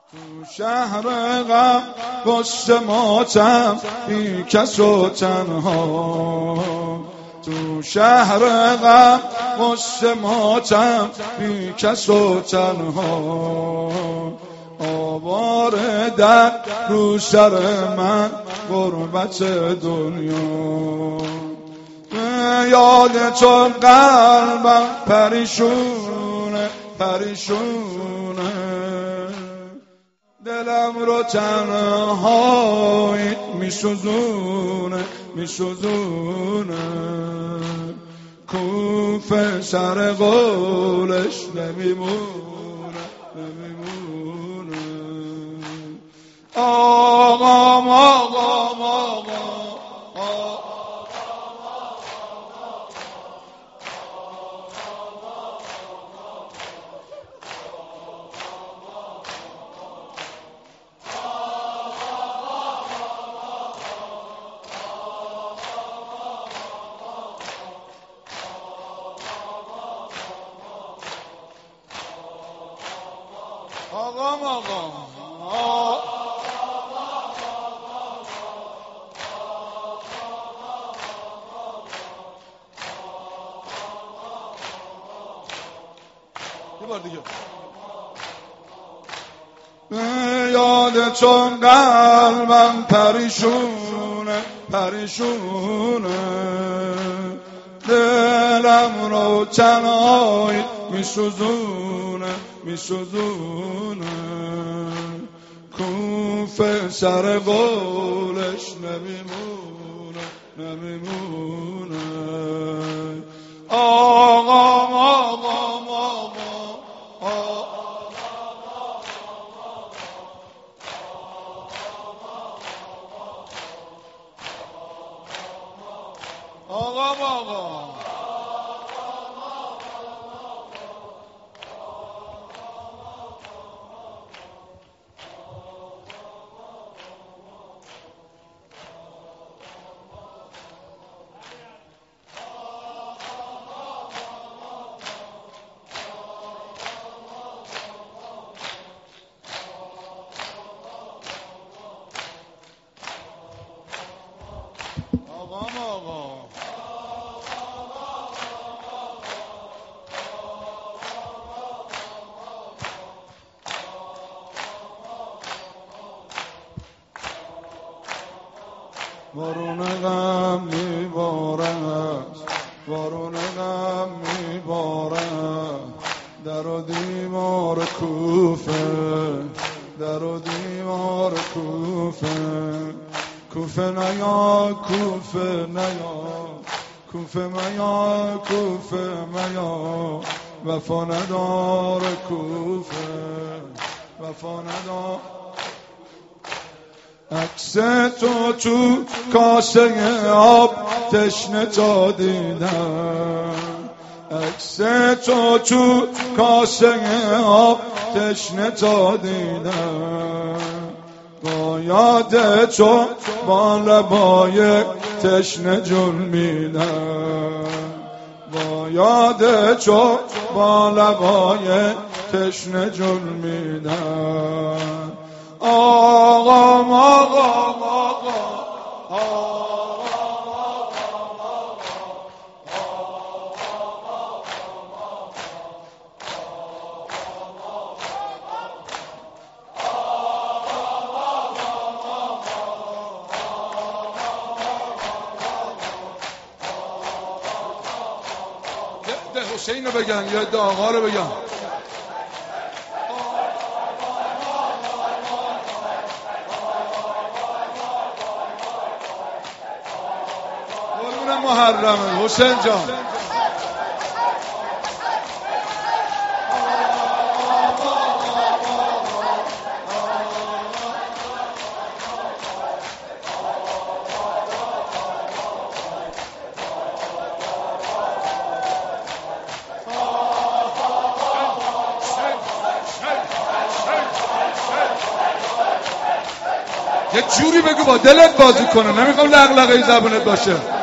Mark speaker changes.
Speaker 1: تو شهر غم غصه ماتم بی کس و تنها، تو شهر غم غصه ماتم بی کس و تنها، آواره در رو سر من غربت دنیا، یاد تو قلبم پریشونه پریشونه، دلم رو تنهایی میسوزونه میسوزونه، کوفه سر قولش نمیمونه نمیمونه. آقام آقام آقام آقام یه بار دیگه. یاد تو قلبم پریشونه پریشونه، دلم رو تنهایی میسوزونه میسوزونه، کوفه سر قولش نمیمونه نمیمونه. آقام آقام آقام آقام بارون غم میبارد بارون غم میبارد، در و دیوار کوفه در و دیوار کوفه، کوفه نیا کوفه نیا کوفه میا کوفه میا، وفا ندار کوفه وفا ندار. عکس تو کاسه آب تشنه تا دیدم، عکس تو کاسه آب تشنه تا دیدم، با یاد تو با لبای تشنه جون میدم، با یاد تو با لبای تشنه جون میدم. آقام آقام ده حسین رو بگن یا ده آقا رو بگن. محرمه حسین جان. یه جوری بگو با دلت بازی کنه، نمیخوام لغلقه زبونت باشه.